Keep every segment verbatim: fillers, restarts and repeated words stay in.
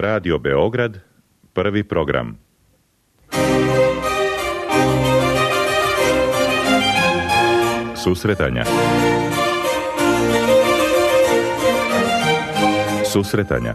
Radio Beograd, prvi program. Susretanja. Susretanja.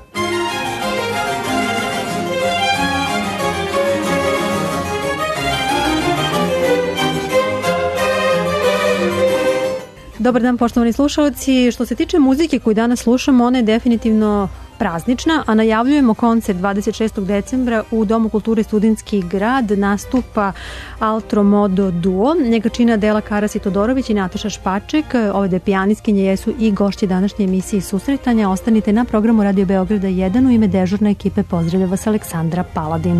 Dobar dan, poštovani slušalci. Što se tiče muzike koju danas slušamo, ona je definitivno praznična, a najavljujemo koncert dvadeset šestog decembra u Domu kulture Studentski grad. Nastupa Altro Modo duo. Njega čine Adela Karas i Todorović i Nataša Špaček. Ove dve pijanistkinje jesu i gošće današnje emisije Susretanja. Ostanite na programu Radio Beograda jedan. U ime dežurne ekipe pozdravlja vas Aleksandra Paladin.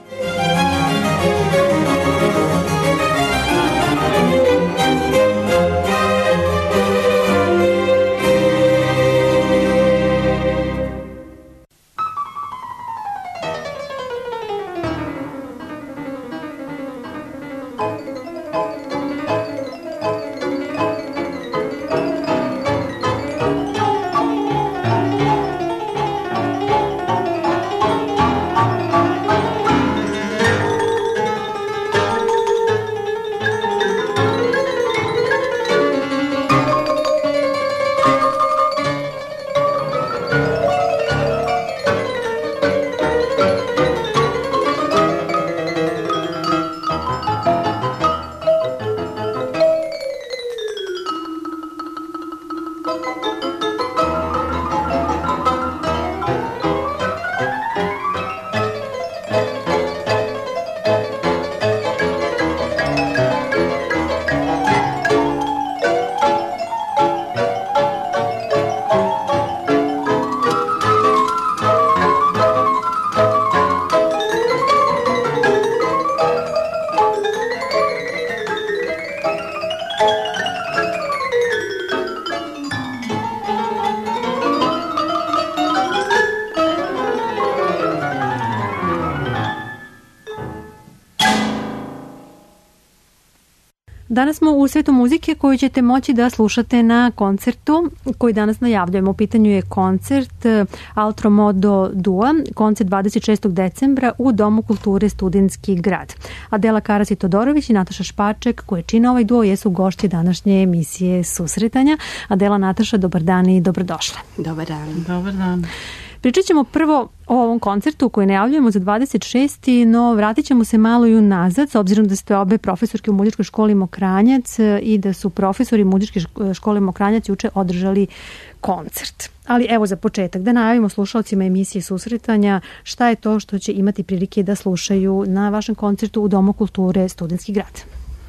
Danas smo u svetu muzike koju ćete moći da slušate na koncertu koji danas najavljujemo. U pitanju je koncert Altro Modo duo, koncert dvadeset šestog decembra u Domu kulture Studentski grad. Adela Karas i Todorović i Nataša Špaček, koje čine ovaj duo, jesu gošći današnje emisije Susretanja. Adela, Nataša, dobar dan i dobrodošle. Dobar dan. Dobar dan. Pričat ćemo prvo o ovom koncertu koji najavljujemo za dvadeset šesti no vratit ćemo se malo i unazad, s obzirom da ste obe profesorke u muzičkoj školi Mokranjac i da su profesori muzičke škole Mokranjac juče održali koncert. Ali evo za početak da najavimo slušalcima emisije Susretanja šta je to što će imati prilike da slušaju na vašem koncertu u Domu kulture Studentski grad.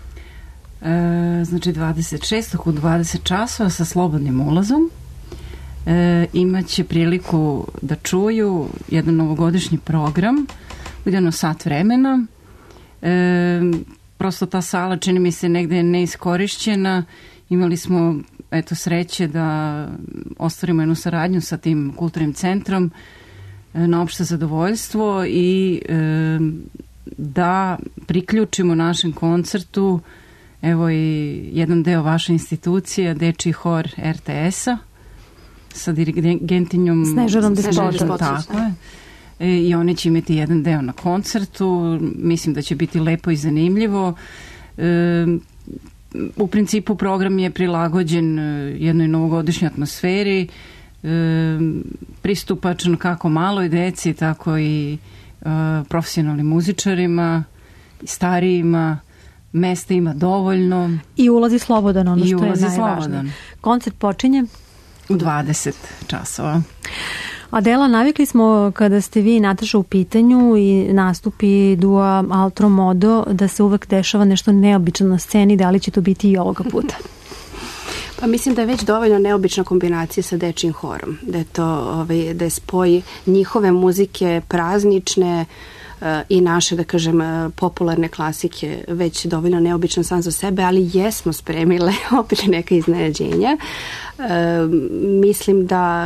E, znači dvadeset šestog u dvadeset časova sa slobodnim ulazom. E, imaće priliku da čuju jedan novogodišnji program u jedno sat vremena. E, prosto ta sala čini mi se negde neiskorišćena. Imali smo eto sreće da ostvarimo jednu saradnju sa tim kulturnim centrom e, na opšte zadovoljstvo i e, da priključimo našem koncertu evo i jedan deo vaše institucije, Dečiji hor er te es-a sa dirigentinjom Snežanom Despotom. Tako je. E, I oni će imati jedan deo na koncertu. Mislim da će biti lepo i zanimljivo. E, u principu program je prilagođen jednoj novogodišnjoj atmosferi, e, pristupačan kako maloj deci, tako i e, profesionalnim muzičarima, starijima. Mesta ima dovoljno. I ulazi slobodan, ono I što je najvažnije. Slobodan. Koncert počinje u dvadeset časova. Adela, navikli smo kada ste vi, Nataša, u pitanju i nastupi duo Altro Modo da se uvek dešava nešto neobično na sceni. Da li će to biti i ovoga puta? Pa mislim da je već dovoljno neobična kombinacija sa Dečijim horom. Da je to ovaj, da je spoj njihove muzike praznične i naše, da kažem, popularne klasike već dovoljno neobičan sam za sebe, ali jesmo spremile opet neka iznenađenja. E, mislim da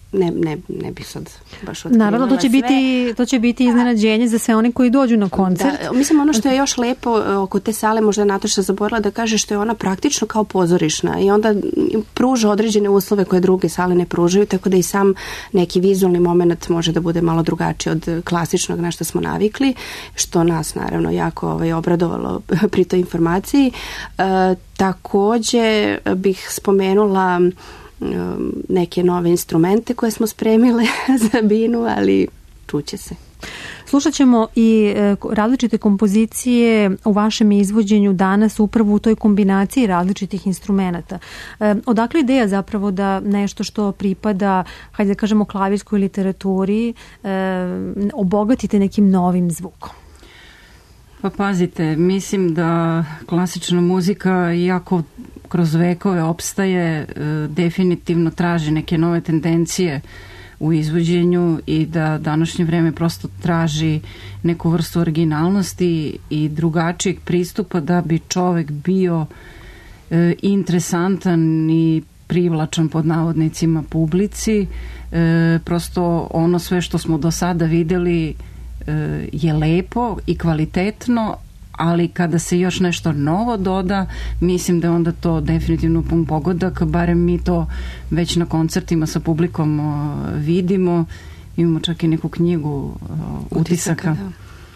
ne, ne, ne bih sad baš otkrivala. Naravno, to će, biti, to će biti iznenađenje za sve one koji dođu na koncert. Da, mislim, ono što je još lepo oko te sale, možda Nataša zaboravila da kaže, što je ona praktično kao pozorišna i onda pruža određene uslove koje druge sale ne pružaju, tako da i sam neki vizualni moment može da bude malo drugačiji od klasičnog na što smo navikli, što nas naravno jako ovaj, obradovalo pri toj informaciji. E, takođe bih spomenula neke nove instrumente koje smo spremile za binu, ali čuće se. Slušat ćemo i različite kompozicije u vašem izvođenju danas upravo u toj kombinaciji različitih instrumenata. Odakle ideja zapravo da nešto što pripada, hajde da kažemo, klavirskoj literaturi, obogatite nekim novim zvukom? Pa pazite, mislim da klasična muzika jako kroz vekove opstaje, definitivno traži neke nove tendencije u izvođenju i da današnje vreme prosto traži neku vrstu originalnosti i drugačijeg pristupa da bi čovek bio e, interesantan i privlačan pod navodnicima publici. E, prosto ono sve što smo do sada videli e, je lepo i kvalitetno, ali kada se još nešto novo doda, mislim da onda to definitivno pun pogodak, barem mi to već na koncertima sa publikom o, vidimo. Imamo čak i neku knjigu o, utisaka. Da.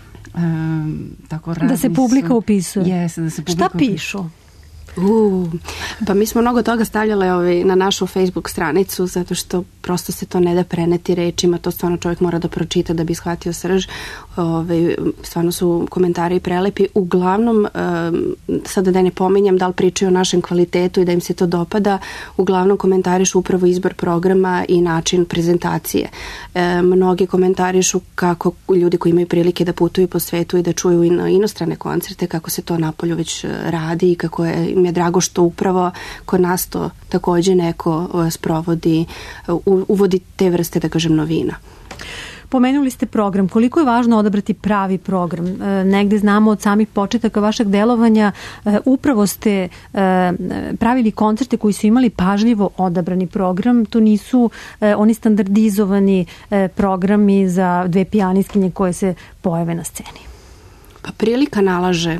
E, tako da se publika su, upisuje. Yes, da se publika Šta pišu? Uh, pa mi smo mnogo toga stavljale ovaj, na našu Facebook stranicu, zato što prosto se to ne da preneti rečima, to stvarno čovjek mora da pročita da bi shvatio srž. Ovaj, stvarno su komentari prelepi. Uglavnom, um, sada da ne pominjam da li pričaju o našem kvalitetu i da im se to dopada, uglavnom komentarišu upravo izbor programa i način prezentacije. E, mnogi komentarišu kako ljudi koji imaju prilike da putuju po svetu i da čuju ino, inostrane koncerte, kako se to napolju već radi i kako je mi je drago što upravo kod nas to takođe neko sprovodi, uvodi te vrste, da kažem, novina. Pomenuli ste program. Koliko je važno odabrati pravi program? Negde znamo od samih početaka vašeg delovanja, upravo ste pravili koncerte koji su imali pažljivo odabrani program. To nisu oni standardizovani programi za dve pijaniskinje koje se pojave na sceni. Pa prilika nalaže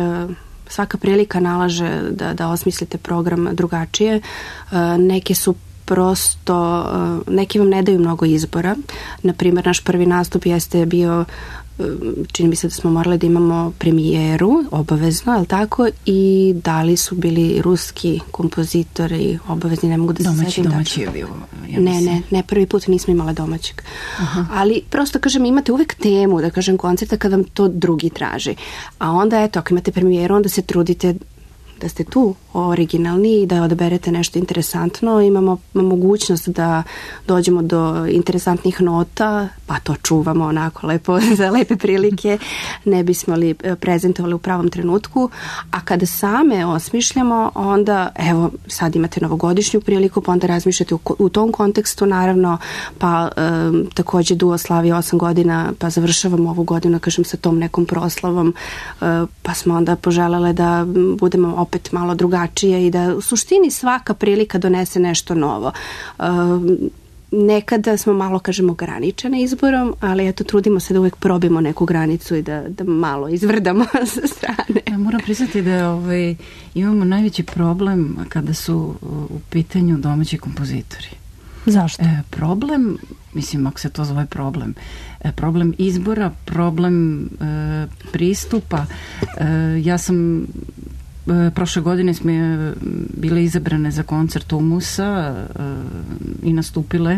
svaka prilika nalaže da, da osmislite program drugačije. Neke su prosto, neki vam ne daju mnogo izbora. Naprimjer, naš prvi nastup jeste bio, čini mi se da smo morali da imamo premijeru, obavezno, ali tako, i da li su bili ruski kompozitori obavezni, ne mogu da domaći, se setim. Domaći je bio. Ja ne, ne, ne, prvi put nismo imali domaćeg. Aha. Ali prosto, kažem, imate uvek temu, da kažem, koncerta kada vam to drugi traži. A onda, eto, ako imate premijeru, onda se trudite da ste tu originalni i da odaberete nešto interesantno. Imamo mogućnost da dođemo do interesantnih nota, pa to čuvamo onako lepo za lepe prilike, ne bismo li prezentovali u pravom trenutku. A kada same osmišljamo, onda evo sad imate novogodišnju priliku, pa onda razmišljate u, u tom kontekstu, naravno, pa e, takođe duo slavi osam godina, pa završavamo ovu godinu, kažem, sa tom nekom proslavom, e, pa smo onda poželele da budemo opet malo drugačije i da u suštini svaka prilika donese nešto novo. E, nekada smo malo, kažemo, ograničene izborom, ali eto, trudimo se da uvek probimo neku granicu i da, da malo izvrdamo sa strane. Ja moram priznati da ovaj, imamo najveći problem kada su u pitanju domaći kompozitori. Zašto? E, problem, mislim, ako se to zove problem, e, problem izbora, problem e, pristupa. E, ja sam prošle godine smo bile izabrane za koncert Umusa i nastupile.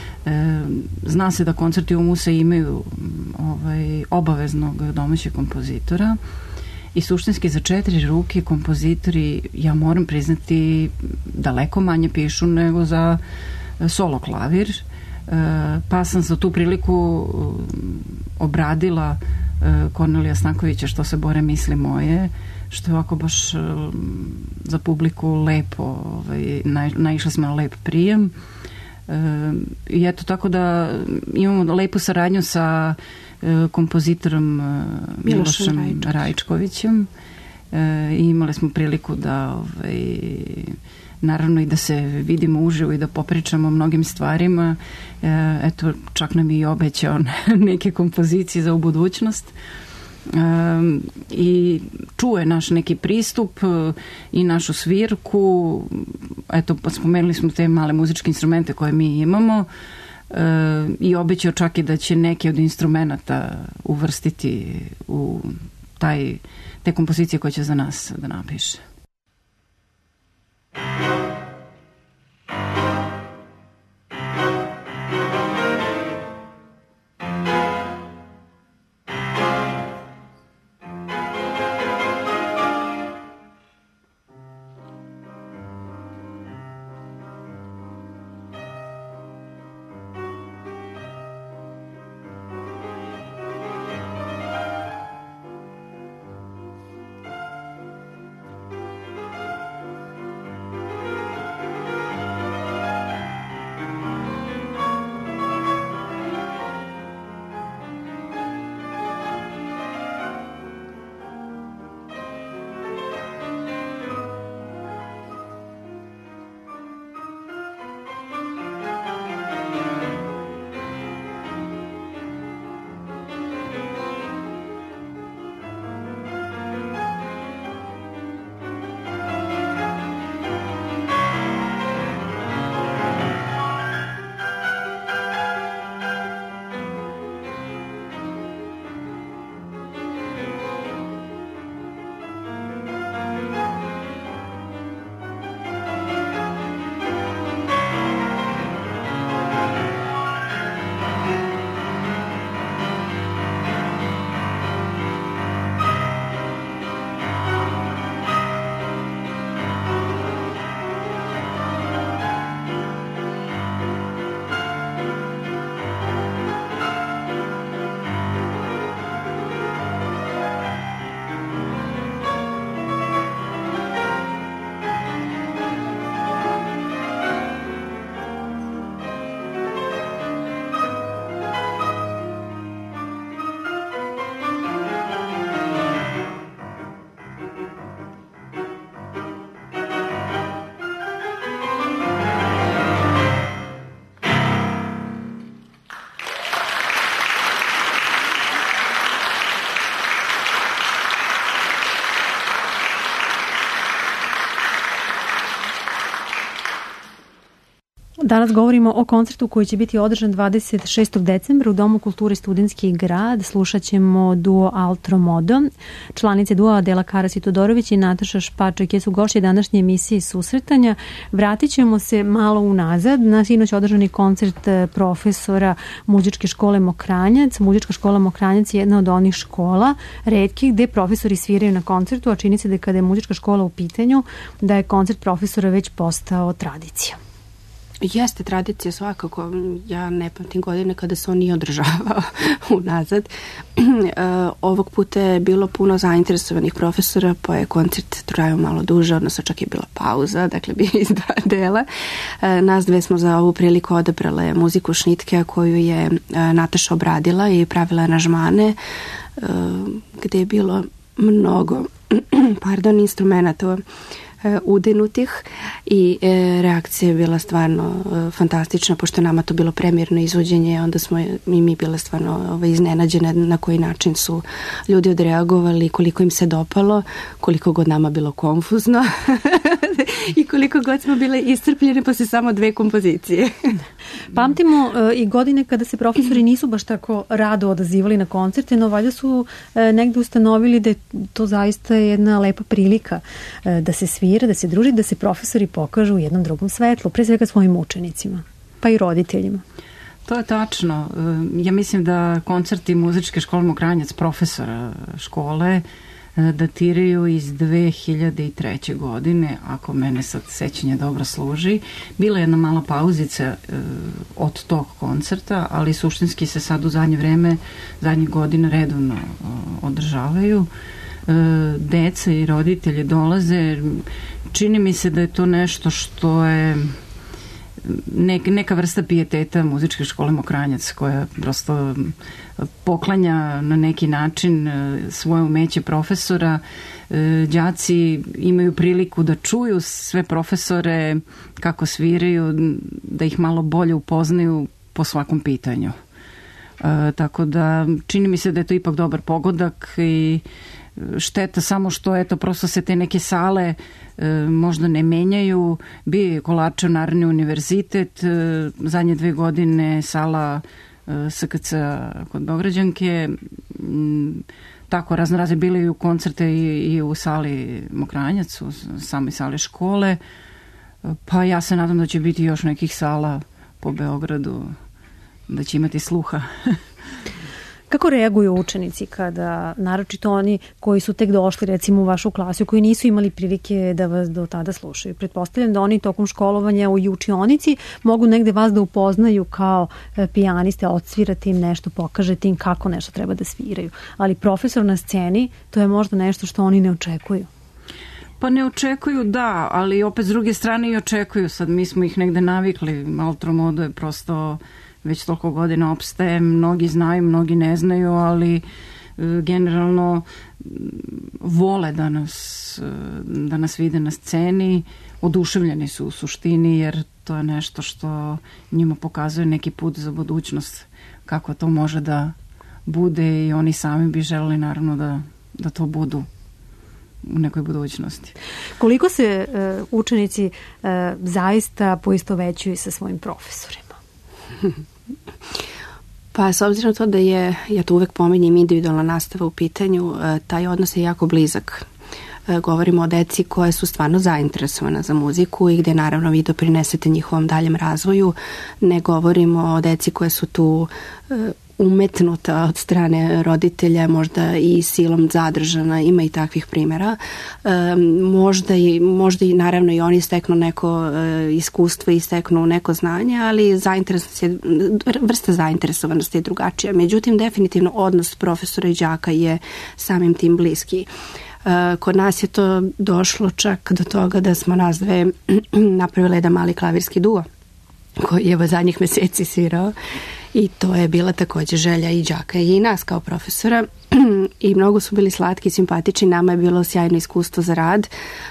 Zna se da koncerti Umusa imaju ovaj, obaveznog domaćeg kompozitora i suštinski za četiri ruke kompozitori, ja moram priznati, daleko manje pišu nego za solo klavir. Pa sam za tu priliku obradila Kornelija Snakovića Što se bore misli moje, što je ovako baš za publiku lepo, ovaj, naj, naišli smo na lep prijem. E, I eto, tako da imamo lepu saradnju sa e, kompozitorom e, Milošem Rajčkovićem. E, I imali smo priliku da ovaj, naravno i da se vidimo uživo i da popričamo o mnogim stvarima. Eto, čak nam je i obećao neke kompozicije za u budućnost. Um, i čuje naš neki pristup i našu svirku. Eto, spomenuli smo te male muzičke instrumente koje mi imamo, uh, i obećao čak i da će neke od instrumenta uvrstiti u taj, te kompozicije koje će za nas da napiše. Danas govorimo o koncertu koji će biti održan dvadeset šestog decembra u Domu kulture Studentski grad. Slušat ćemo duo Altro Modo. Članice duo Adela Karas i Todorović i Nataša Špaček jesu gošće današnje emisije Susretanja. Vratit ćemo se malo unazad na sinoć održani koncert profesora Muzičke škole Mokranjac. Muzička škola Mokranjac je jedna od onih škola retkih gde profesori sviraju na koncertu, a čini se da kada je muzička škola u pitanju da je koncert profesora već postao tradicija. Jeste tradicija svakako. Ja ne pamtim godine kada se on nije održavao unazad. Ovog puta je bilo puno zainteresovanih profesora, pa je koncert trajao malo duže, odnosno čak je bila pauza, dakle bi iz dva dela. Nas dve smo za ovu priliku odabrale muziku Šnitke koju je Nataša obradila i pravila aranžmane, gde je bilo mnogo pardon, instrumenta udenutih i e, reakcija je bila stvarno e, fantastična, pošto nama to bilo premijerno izvođenje, onda smo i mi bile stvarno ovaj, iznenađene na koji način su ljudi odreagovali, koliko im se dopalo, koliko god nama bilo konfuzno i koliko god smo bile iscrpljene posle samo dve kompozicije. Pamtimo e, i godine kada se profesori nisu baš tako rado odazivali na koncerte, no valjda su e, negde ustanovili da je to zaista jedna lepa prilika e, da se svira, da se druži, da se profesori pokažu u jednom drugom svetlu, pre svega svojim učenicima, pa i roditeljima. To je tačno. Ja mislim da koncerti Muzičke škole Mokranjac profesora škole datiraju iz dve hiljade treće. godine, ako mene sad sećanje dobro služi. Bila je jedna mala pauzica od tog koncerta, ali suštinski se sad u zadnje vreme, zadnjih godina redovno održavaju. Deca i roditelji dolaze. Čini mi se da je to nešto što je neka vrsta pijeteta muzičke škole Mokranjac koja prosto poklanja na neki način svoje umeće profesora. Đaci imaju priliku da čuju sve profesore kako sviraju, da ih malo bolje upoznaju po svakom pitanju. E, tako da čini mi se da je to ipak dobar pogodak i šteta samo što eto prosto se te neke sale e, možda ne menjaju. Bio je Kolarčev Narodni univerzitet, e, zadnje dve godine sala e, S K C kod Beograđanke, m, tako razno razne bili i u koncerte i, i u sali Mokranjac, u samoj sali škole, pa ja se nadam da će biti još nekih sala po Beogradu, da će imati sluha. Kako reaguju učenici kada, naročito oni koji su tek došli recimo u vašu klasu, koji nisu imali prilike da vas do tada slušaju? Pretpostavljam da oni tokom školovanja u učionici mogu negde vas da upoznaju kao pijaniste, odsvirate im nešto, pokažete im kako nešto treba da sviraju. Ali profesor na sceni, to je možda nešto što oni ne očekuju. Pa ne očekuju, da, ali opet s druge strane i očekuju. Sad mi smo ih negde navikli, Altromodo je prosto već toliko godina opstaje, mnogi znaju, mnogi ne znaju, ali e, generalno vole da nas, da nas vide na sceni, oduševljeni su u suštini, jer to je nešto što njima pokazuje neki put za budućnost, kako to može da bude i oni sami bi želeli naravno da, da to budu u nekoj budućnosti. Koliko se uh, učenici uh, zaista poistovećuju sa svojim profesorima? Pa s obzirom to da je, ja to uvek pominjem, individualna nastava u pitanju, taj odnos je jako blizak. Govorimo o deci koje su stvarno zainteresovana za muziku i gde naravno vi doprinesete njihovom daljem razvoju. Ne govorimo o deci koje su tu umetnuta od strane roditelja, možda i silom zadržana, ima i takvih primjera. E, možda, i, možda i naravno i oni steknu neko e, iskustvo i steknu neko znanje, ali zainteresovanost je, vrsta zainteresovanosti je drugačija. Međutim, definitivno odnos profesora i đaka je samim tim bliski. E, kod nas je to došlo čak do toga da smo nas dve napravili jedan mali klavirski duo koji je zadnjih meseci svirao. I to je bila također želja i đaka i nas kao profesora i mnogo su bili slatki i simpatični. Nama je bilo sjajno iskustvo za rad.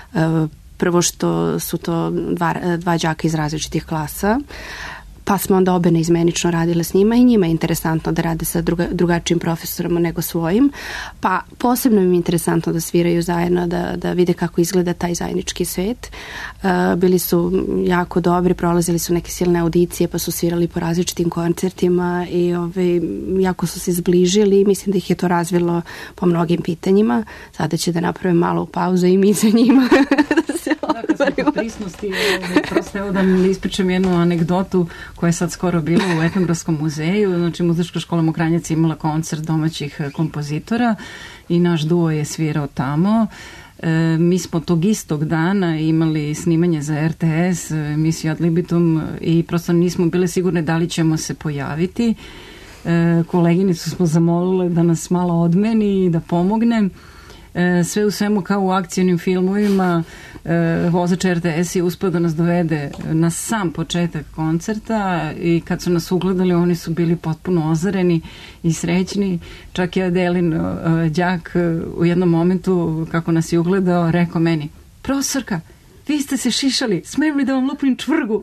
Prvo što su to dva, dva đaka iz različitih klasa, pa smo onda obe neizmenično radile s njima i njima je interesantno da rade sa druga, drugačijim profesorom nego svojim. Pa posebno im je interesantno da sviraju zajedno, da, da vide kako izgleda taj zajednički svet. Uh, bili su jako dobri, prolazili su neke silne audicije, pa su svirali po različitim koncertima i ovaj, jako su se zbližili i mislim da ih je to razvilo po mnogim pitanjima. Sada će da napravim malu pauzu i mi za njima da se odvarimo. Prisnosti, prosto evo da mi ispričam jednu anegdotu koja je sad skoro bila u Etnografskom muzeju. Znači, muzička škola Mokranjac imala koncert domaćih kompozitora i naš duo je svirao tamo. E, mi smo tog istog dana imali snimanje za R T S, emisiju Ad libitum, i prosto nismo bili sigurni da li ćemo se pojaviti. E, koleginicu smo zamolile da nas malo odmeni i da pomogne. E, sve u svemu kao u akcijnim filmovima, e, vozač R T S je uspio da nas dovede na sam početak koncerta i kad su nas ugledali oni su bili potpuno ozareni i srećni. Čak je Adelin e, đak u jednom momentu kako nas je ugledao rekao meni: profesorka, vi ste se šišali, smijem li da vam lupim čvrgu?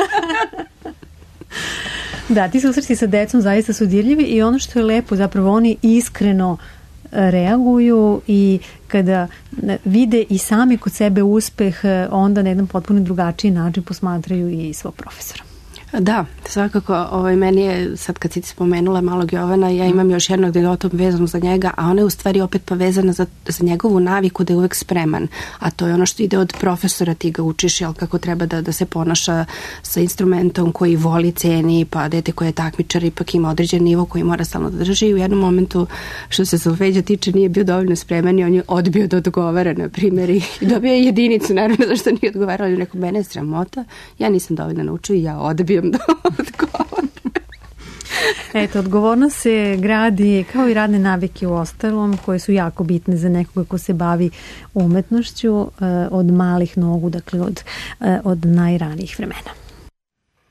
Da, ti susreti sa decom zaista su dirljivi i ono što je lepo, zapravo oni iskreno reaguju i kada vide i sami kod sebe uspeh, onda na jedan potpuno drugačiji način posmatraju i svog profesora. Da, svakako, ovaj, meni je, sad kad si ti spomenula malog Jovana, ja imam još jednog anegdotu vezanu za njega, a ona je u stvari opet povezana za, za njegovu naviku da je uvek spreman, a to je ono što ide od profesora, ti ga učiš, jel, kako treba da, da se ponaša sa instrumentom koji voli, ceni, pa dete koje je takmičar ipak ima određen nivo koji mora stalno da drži i u jednom momentu, što se solfeđa tiče, nije bio dovoljno spreman i on je odbio da odgovara, na primjer, i dobio je jedinicu, naravno, zašto nije odgovarao, neko mene je sramota, ja nisam dovoljno naučio i ja odbio da odgovorim. Eto, odgovornost se gradi kao i radne navike u ostalom koje su jako bitne za nekoga ko se bavi umetnošću od malih nogu, dakle od, od najranijih vremena.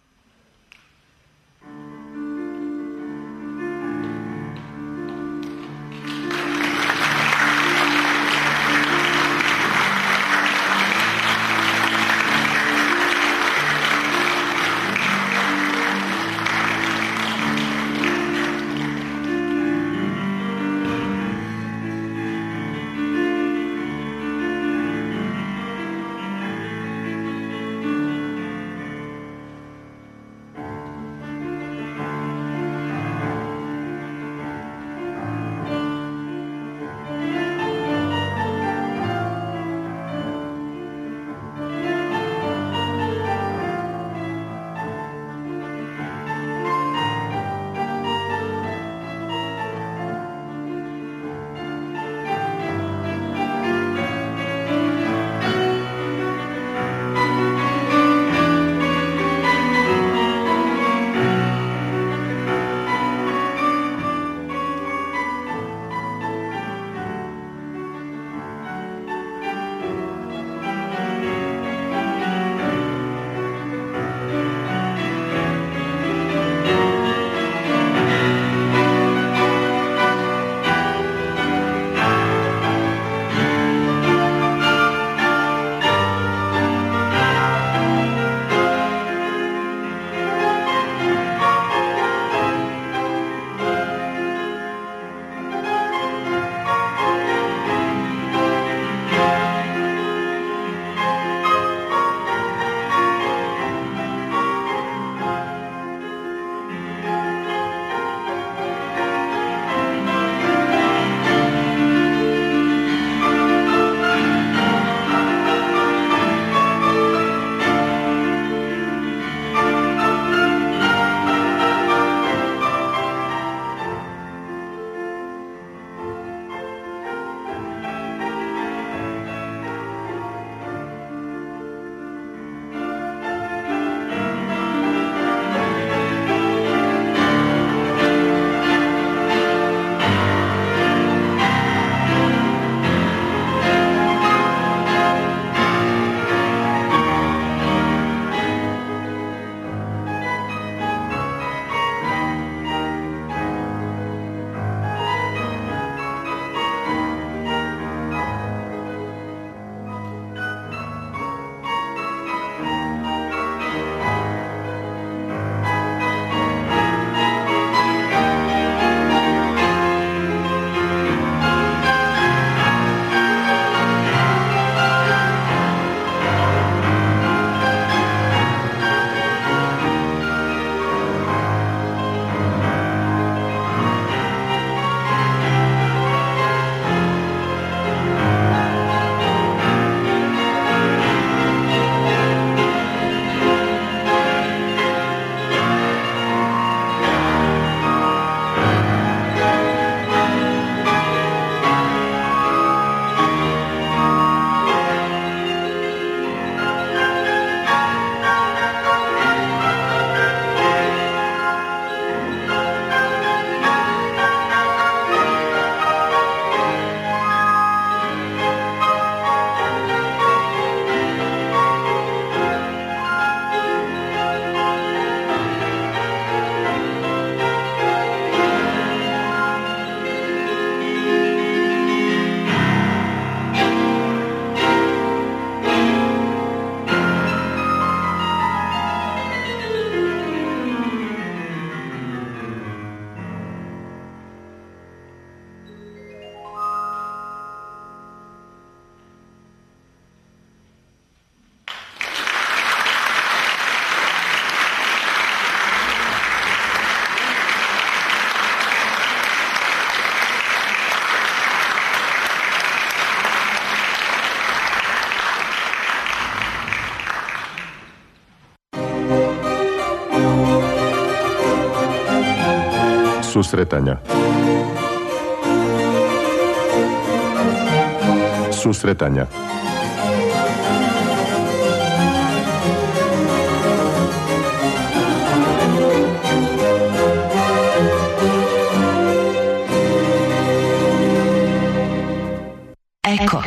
Susretanja. Susretanja. Eko.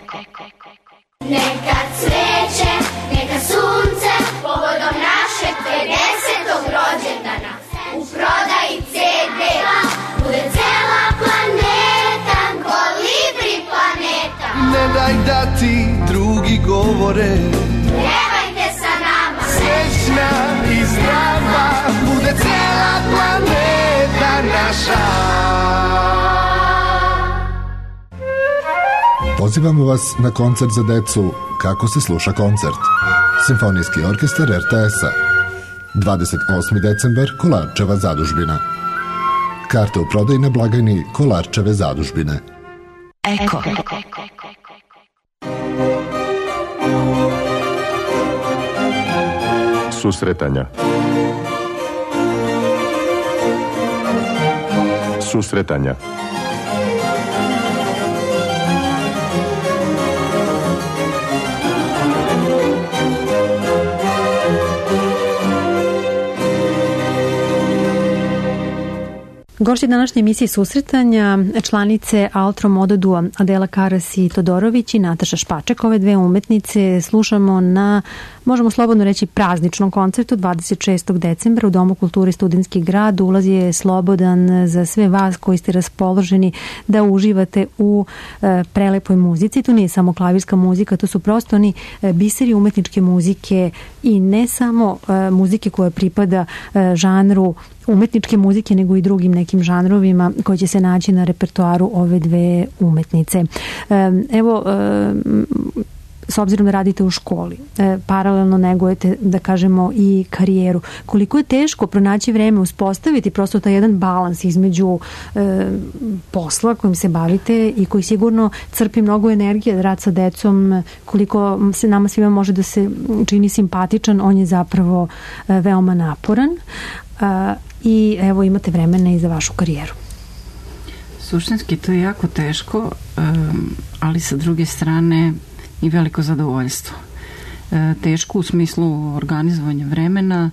Neka cveće, neka sunce, povodom našeg pedesetog rođendana. U prodaji ce de bude cela planeta, kolibri planeta. Ne daj da ti drugi govore, Pjevajte sa nama. srećna i zdrava, bude cela planeta naša. Pozivamo vas na koncert za decu Kako se sluša koncert. Simfonijski orkestar er te es-a. dvadeset osmi decembar, Kolarčeva zadužbina. Karte u prodaju na blagajni Kolarčeve zadužbine. Eko. Susretanja. Susretanja. Gošći današnje emisije Susretanja, članice Altro Modo Duo Adela Karasi Todorović i Nataša Špaček, ove dve umetnice slušamo na, možemo slobodno reći, prazničnom koncertu dvadeset šestog decembra u Domu kulture Studentski grad. Ulaz je slobodan za sve vas koji ste raspoloženi da uživate u e, prelepoj muzici. Tu nije samo klavirska muzika, to su prosto oni e, biseri umetničke muzike i ne samo e, muzike koja pripada e, žanru umetničke muzike, nego i drugim nekim žanrovima koji će se naći na repertoaru ove dve umetnice. Evo, s obzirom da radite u školi, paralelno negujete, da kažemo, i karijeru. Koliko je teško pronaći vreme, uspostaviti prosto taj jedan balans između posla kojim se bavite i koji sigurno crpi mnogo energije, rad sa decom, koliko se nama svima može da se čini simpatičan, on je zapravo veoma naporan. I evo, imate vremena i za vašu karijeru. Suštinski to je jako teško, ali sa druge strane i veliko zadovoljstvo. Teško u smislu organizovanja vremena,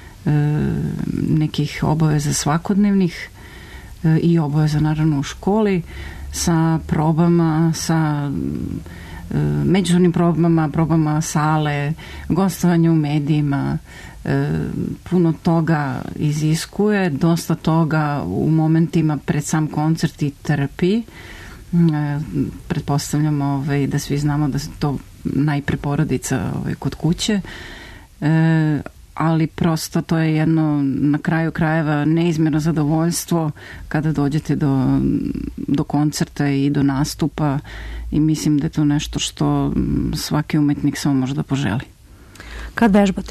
nekih obaveza svakodnevnih i obaveza naravno u školi, sa probama, sa međusobnim probama, probama sale, gostovanje u medijima. Puno toga iziskuje, dosta toga u momentima pred sam koncert i trpi. Pretpostavljam ovaj, da svi znamo da se to najpre porodica ovaj, kod kuće, e, ali prosto to je jedno na kraju krajeva neizmjerno zadovoljstvo kada dođete do, do koncerta i do nastupa, i mislim da je to nešto što svaki umetnik samo može da poželi. Kad vežbate?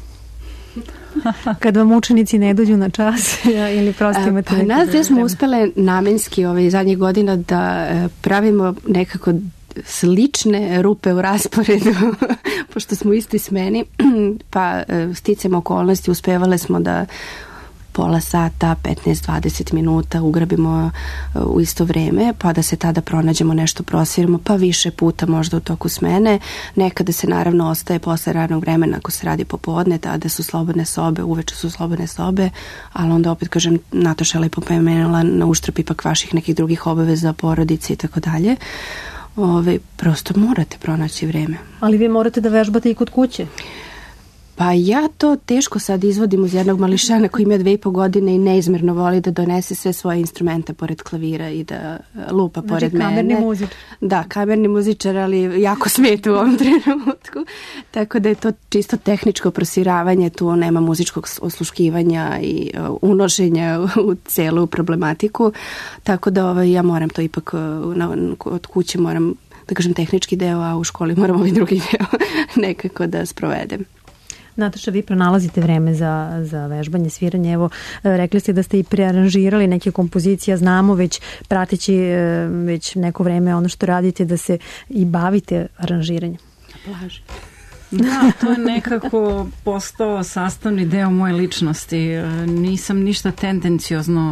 Kad vam učenici ne dođu na čas ili prosto imate... Pa nas gdje smo uspele namenski ovaj zadnjih godina da pravimo nekako slične rupe u rasporedu, pošto smo u istoj smeni, pa sticamo okolnosti, uspevale smo da pola sata, petnaest do dvadeset minuta ugrabimo u isto vreme, pa da se tada pronađemo, nešto prosvirimo, pa više puta možda u toku smene. Nekada se naravno ostaje posle radnog vremena ako se radi popodne, tada su slobodne sobe, uveče su slobodne sobe, ali onda opet, kažem, Nataša lepo pomenula na uštrb ipak vaših nekih drugih obaveza, porodice i tako dalje. Ove, prosto morate pronaći vreme. Ali vi morate da vežbate i kod kuće? Pa ja to teško sad izvodim uz jednog mališana koji ima dve i po godine i neizmjerno voli da donese sve svoje instrumente pored klavira i da lupa znači, pored mene. Znači kamerni muzičar. Da, kamerni muzičar, ali jako smeta u ovom trenutku. Tako da je to čisto tehničko prosviravanje, tu nema muzičkog osluškivanja i uh, unošenja u celu problematiku. Tako da ovaj, ja moram to ipak uh, na, od kuće moram, da kažem, tehnički deo, a u školi moram ovaj drugi deo nekako da sprovedem. Nataša, vi pronalazite vreme za, za vežbanje, sviranje. Evo, rekli ste da ste i prearanžirali neke kompozicije, znamo već prateći već neko vreme ono što radite, da se i bavite aranžiranjem. Na plaži. Da, to je nekako postao sastavni deo moje ličnosti. Nisam ništa tendenciozno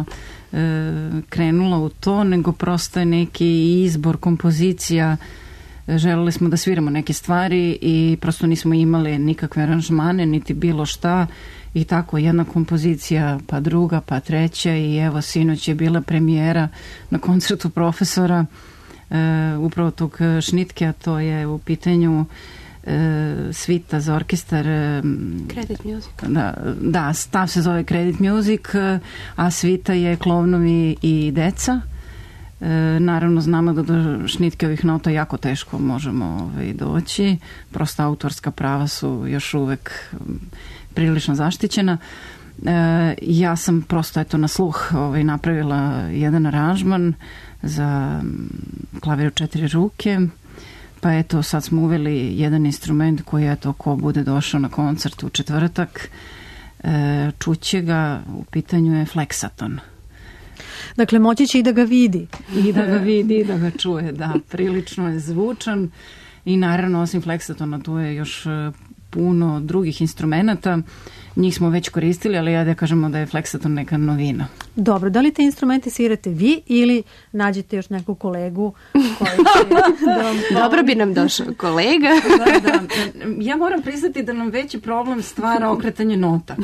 krenula u to, nego prosto je neki izbor kompozicija. Želeli smo da sviramo neke stvari i prosto nismo imali nikakve aranžmane, niti bilo šta. I tako jedna kompozicija, pa druga, pa treća i evo sinoć je bila premijera na koncertu profesora e, upravo tog Šnitkea, to je u pitanju e, svita za orkestar. E, Credit Music. Da, da, stav se zove Credit Music, a svita je Klovnovi i deca. E, naravno znamo da do Šnitkeovih nota jako teško možemo ovaj, doći, prosto autorska prava su još uvek prilično zaštićena. E, ja sam prosto eto na sluh ovaj, napravila jedan aranžman za klavir u četiri ruke, pa eto sad smo uveli jedan instrument koji eto ko bude došao na koncert u četvrtak e, čuće ga, u pitanju je fleksaton. Dakle, moći će i da ga vidi. I da ga vidi, i da ga čuje, da, prilično je zvučan i naravno osim fleksatona tu je još puno drugih instrumenata. Njih smo već koristili, ali ja da kažemo da je fleksaton neka novina. Dobro, da li te instrumente svirate vi ili nađete još neku kolegu koji će da vam... Dobro bi nam došao kolega. Da, da. Ja moram priznati da nam veći problem stvara okretanje nota.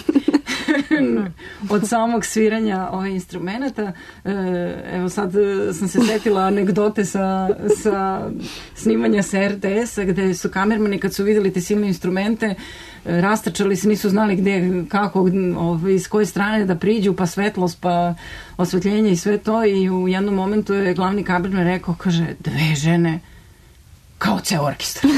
Od samog sviranja ovih instrumenta. Evo sad sam se setila anegdote sa, sa snimanja sa er te esa gde su kamermani kad su vidjeli te silne instrumente rastrčali se, nisu znali gde, kako, ovaj, iz koje strane da priđu, pa svetlost, pa osvetljenje i sve to i u jednom momentu je glavni kamerman rekao, kaže, dve žene kao ceo orkestar.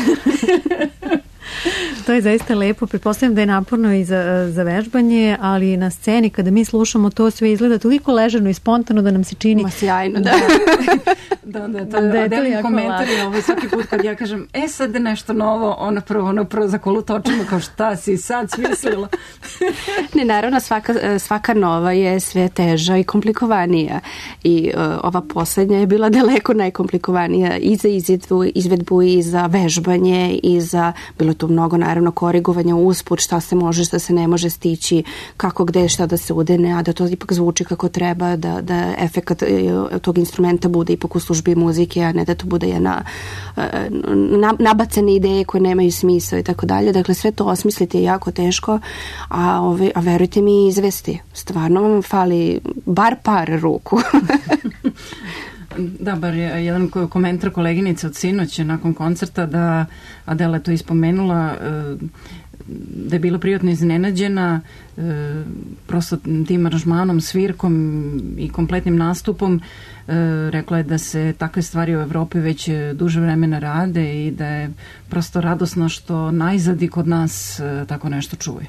To je zaista lepo, pretpostavljam da je naporno i za, za vežbanje, ali na sceni kada mi slušamo to sve izgleda toliko ležano i spontano da nam se čini... Ma sjajno, da. Da, da, to je Adelin komentar je ovo svaki put kad ja kažem, e sad je nešto novo, ona prvo, ona prvo za kolutočima kao šta si sad smislila. Ne, naravno svaka, svaka nova je sve teža i komplikovanija i uh, ova poslednja je bila daleko najkomplikovanija i za izvedbu, izvedbu i za vežbanje i za, bilo tu mnogo naravno korigovanja usput, šta se može, šta se ne može stići, kako gde šta da se udene, a da to ipak zvuči kako treba, da, da efekat tog instrumenta bude ipak u službi muzike, a ne da to bude jedna na, nabacane ideje koje nemaju smisla i tako dalje. Dakle, sve to osmisliti je jako teško, a, ove, a verujte mi izvesti. Stvarno vam fali bar par ruku. Da, bar je jedan komentar koleginice od sinoća nakon koncerta da Adela je to ispomenula, da je bila prijatno iznenađena prosto tim aranžmanom, svirkom i kompletnim nastupom. Rekla je da se takve stvari u Evropi već duže vremena rade i da je prosto radosno što najzad i kod nas tako nešto čuje.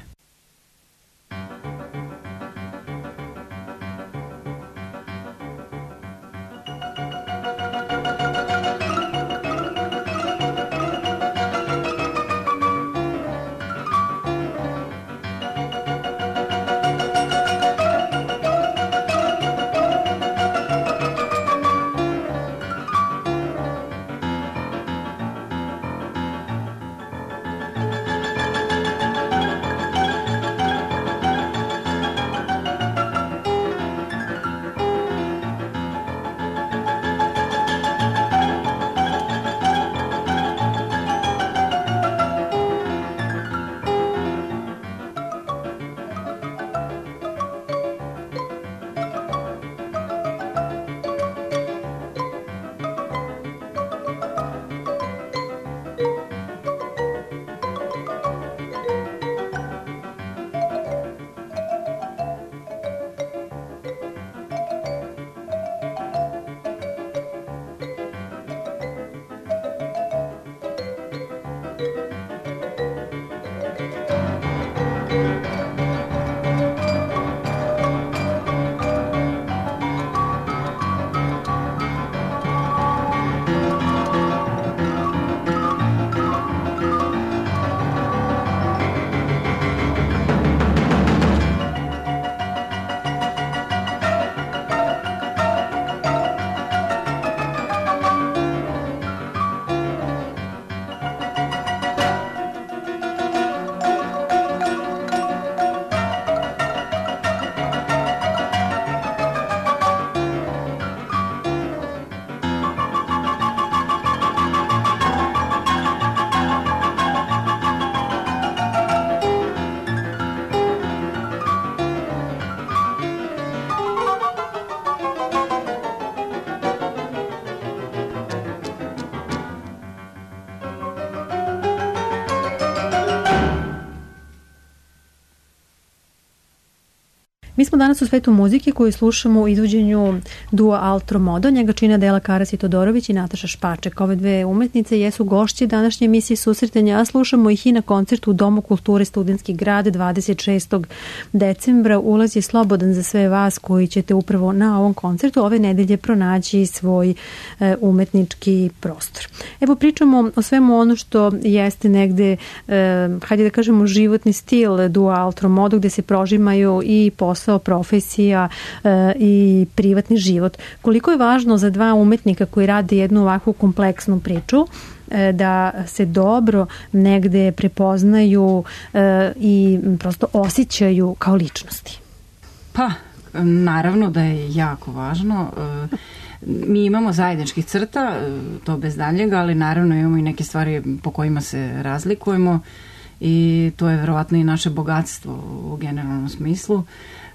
Mi smo danas u svetu muzike koju slušamo u izvođenju duo Altro Modo. Njega čine Dela Karasi Todorović i Nataša Špaček. Ove dve umetnice jesu gošće današnje emisije Susretanja, a slušamo ih i na koncertu u Domu kulture Studentski grad dvadeset šestog decembra. Ulaz je slobodan za sve vas koji ćete upravo na ovom koncertu ove nedelje pronaći svoj e, umetnički prostor. Evo, pričamo o svemu ono što jeste negde, e, hajde da kažemo, životni stil duo Altro Modo, gde se prožimaju i posao, profesija e, i privatni život. Koliko je važno za dva umetnika koji rade jednu ovakvu kompleksnu priču e, da se dobro negde prepoznaju e, i prosto osjećaju kao ličnosti? Pa, naravno da je jako važno. Mi imamo zajedničkih crta, to bez daljega, ali naravno imamo i neke stvari po kojima se razlikujemo i to je verovatno i naše bogatstvo u generalnom smislu.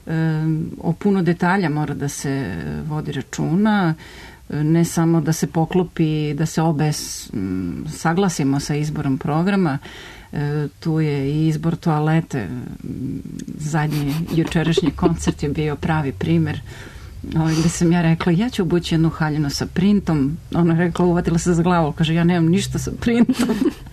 O puno detalja mora da se vodi računa, ne samo da se poklopi, da se obe saglasimo sa izborom programa. Tu je i izbor toalete. Zadnji jučerašnji koncert je bio pravi primer, gde sam ja rekla, ja ću obući jednu haljinu sa printom. Ona je rekla, uvatila se za glavu, kaže, ja nemam ništa sa printom.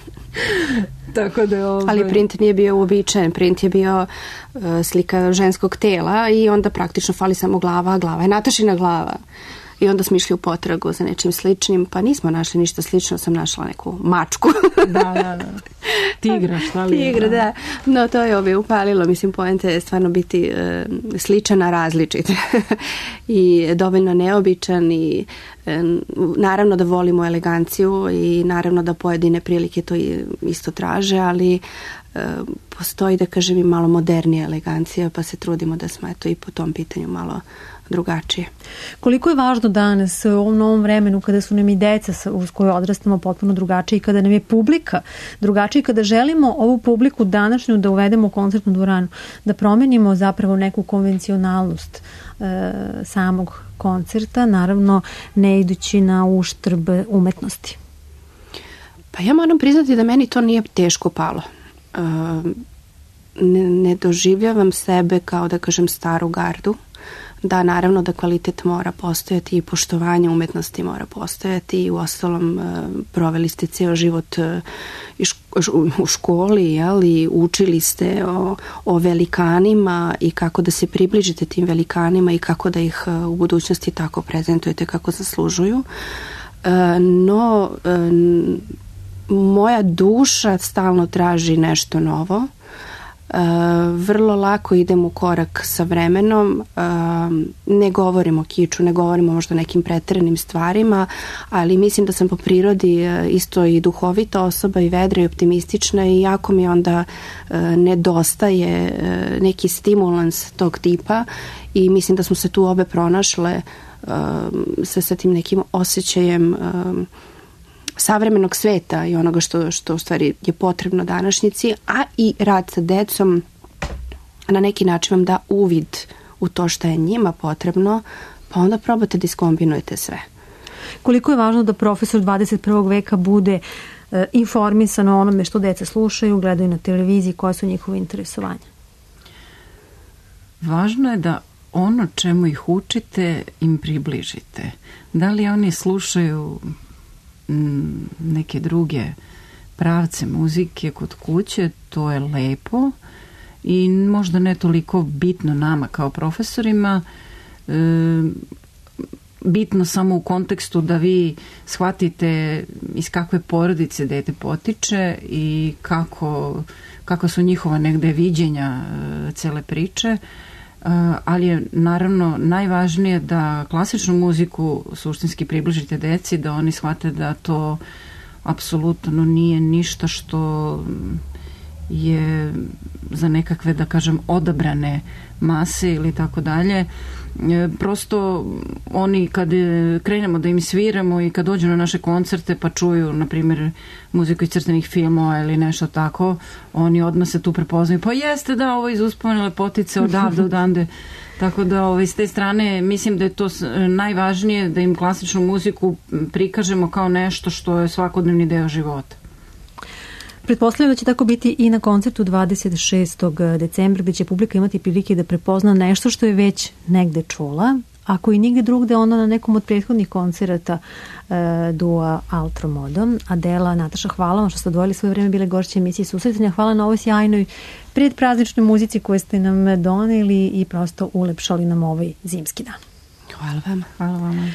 Tako da, ovaj... Ali print nije bio uobičajen, print je bio uh, slika ženskog tela i onda praktično fali samo glava, a glava je Natašina glava. I onda smo išli u potragu za nečim sličnim, pa nismo našli ništa slično, sam našla neku mačku. Da, da, da. Tigra, šta li je? Tigra, da. No, to je obi upalilo. Mislim, poenta je stvarno biti e, sličan, a različit. I dovoljno neobičan i e, naravno da volimo eleganciju i naravno da pojedine prilike to isto traže, ali e, postoji, da kažem, i malo modernija elegancija, pa se trudimo da smo eto i po tom pitanju malo drugačije. Koliko je važno danas u ovom novom vremenu kada su nam i deca uz koju odrastamo potpuno drugačije i kada nam je publika drugačije, kada želimo ovu publiku današnju da uvedemo u koncertnu dvoranu, da promenimo zapravo neku konvencionalnost e, samog koncerta, naravno ne idući na uštrb umetnosti? Pa ja moram priznati da meni to nije teško palo. E, ne, ne doživljavam sebe kao, da kažem, staru gardu. Da, naravno da kvalitet mora postojati i poštovanje umetnosti mora postojati i u ostalom proveli ste ceo život u školi, jel, i učili ste o, o velikanima i kako da se približite tim velikanima i kako da ih u budućnosti tako prezentujete kako zaslužuju. No, moja duša stalno traži nešto novo. Uh, vrlo lako idem u korak sa vremenom, uh, ne govorim o kiču, ne govorim o možda nekim preteranim stvarima, ali mislim da sam po prirodi uh, isto i duhovita osoba i vedra i optimistična i jako mi onda uh, nedostaje uh, neki stimulans tog tipa i mislim da smo se tu obe pronašle uh, sa, sa tim nekim osjećajem uh, savremenog sveta i onoga što, što u stvari je potrebno današnjici, a i rad sa decom na neki način vam da uvid u to što je njima potrebno, pa onda probate da iskombinujete sve. Koliko je važno da profesor dvadeset prvog veka bude e, informisan o onome što deca slušaju, gledaju na televiziji, koje su njihove interesovanja? Važno je da ono čemu ih učite im približite. Da li oni slušaju neke druge pravce muzike kod kuće, to je lepo i možda ne toliko bitno nama kao profesorima, e, bitno samo u kontekstu da vi shvatite iz kakve porodice dete potiče i kako, kako su njihova negde viđenja e, cele priče. Uh, ali je naravno najvažnije da klasičnu muziku suštinski približite deci, da oni shvate da to apsolutno nije ništa što je za nekakve, da kažem, odabrane mase ili tako dalje. Prosto oni kad krenemo da im sviramo i kad dođu na naše koncerte pa čuju, na primjer, muziku iz crtanih filmova ili nešto tako, oni odmah se tu prepoznaju, pa jeste da, ovo iz Uspomene lepotice odavde, odande. Tako da ovaj, s te strane mislim da je to najvažnije, da im klasičnu muziku prikažemo kao nešto što je svakodnevni deo života. Pretpostavljam da će tako biti i na koncertu dvadeset šestog decembra, gde će publika imati prilike da prepozna nešto što je već negde čula, ako i nigde drugde, ono na nekom od prethodnih koncerata e, Dua Altro Modo. Adela, Nataša, hvala vam što ste odvojili svoje vreme, bile gošće emisije Susretanja. Hvala na ovoj sjajnoj predprazničnoj muzici koju ste nam doneli i prosto ulepšali nam ovaj zimski dan. Hvala vam. Hvala vam.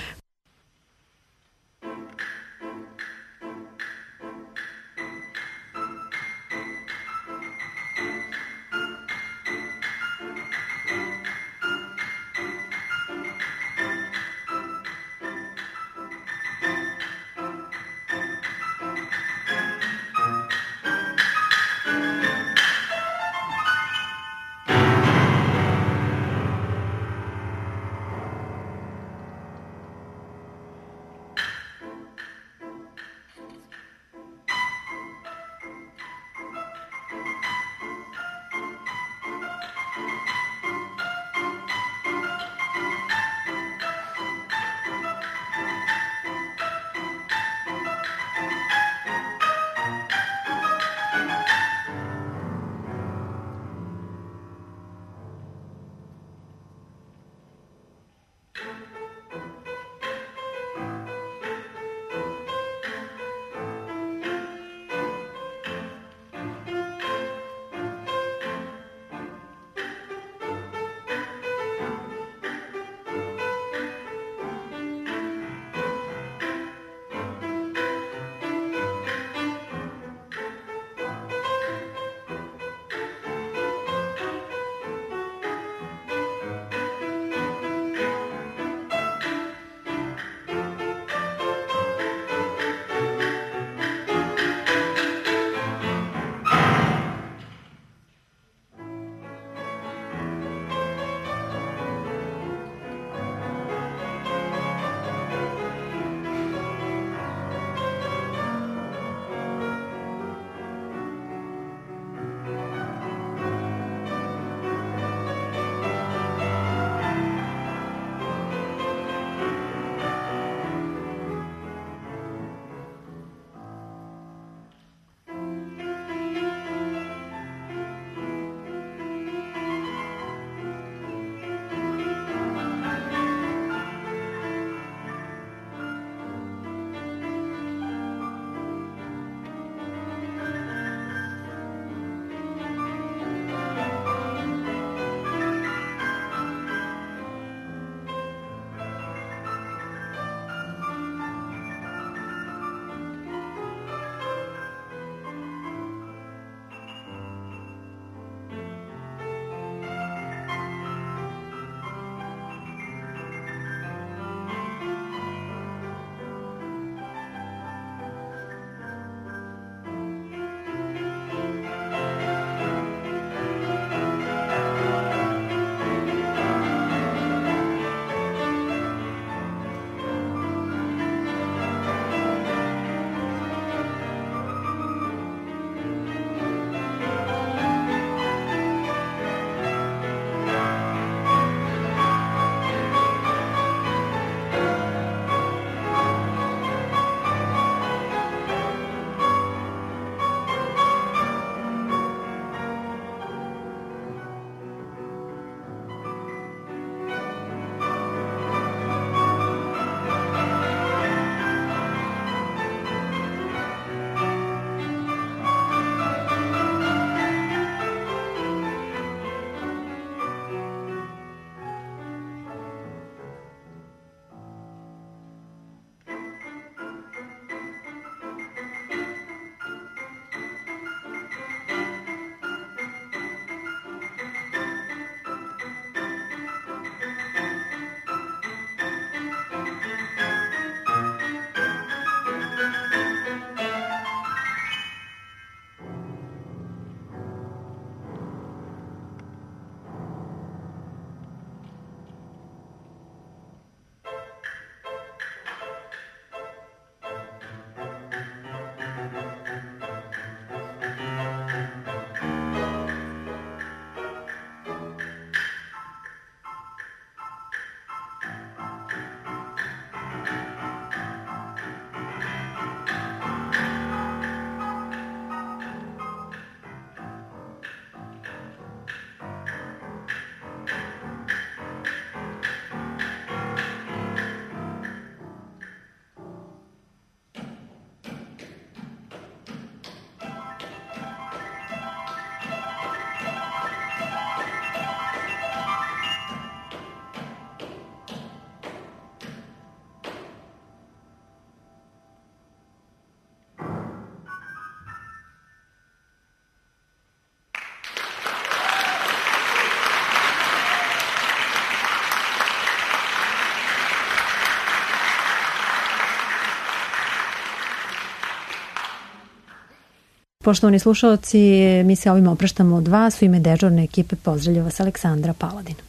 poštovani slušalci, mi se ovim opraštamo od vas. U ime dežurne ekipe pozdravlja vas Aleksandra Paladin.